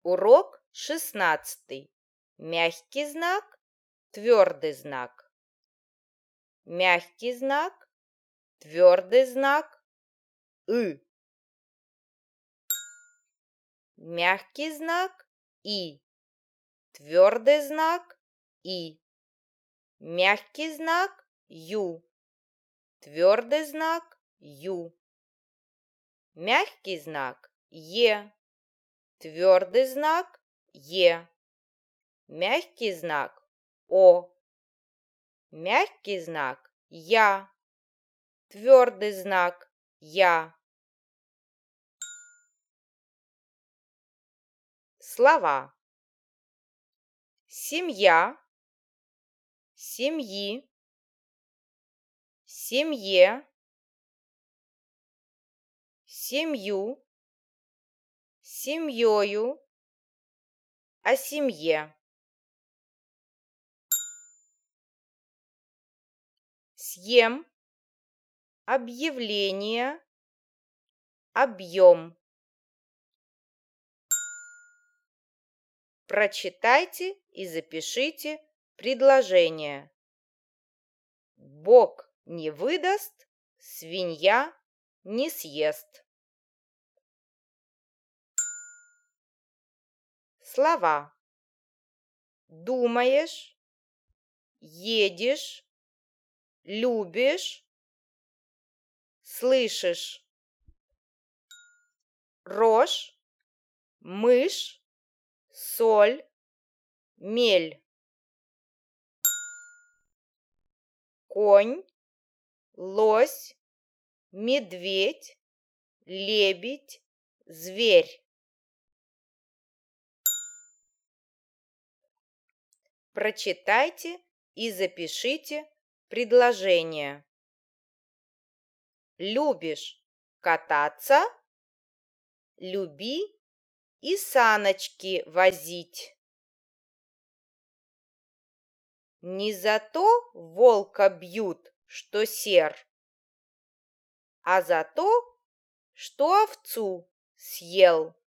Урок 16. Мягкий знак, твердый знак. Мягкий знак, твердый знак, Мягкий знак, и. Твердый знак, и. Мягкий знак, ю. Твердый знак, ю. Мягкий знак, е. Твердый знак, е. Мягкий знак, о. Мягкий знак, я. Твердый знак, я. Слова: семья, семьи, семье, семью, семьёю, о семье. Съем, объявление, объем. Прочитайте и запишите предложение. Бог не выдаст, свинья не съест. Слова: думаешь, едешь, любишь, слышишь. Рожь, мышь, соль, мель. Конь, лось, медведь, лебедь, зверь. Прочитайте и запишите предложение. Любишь кататься? Люби и саночки возить. Не за то волка бьют, что сер, а за то, что овцу съел.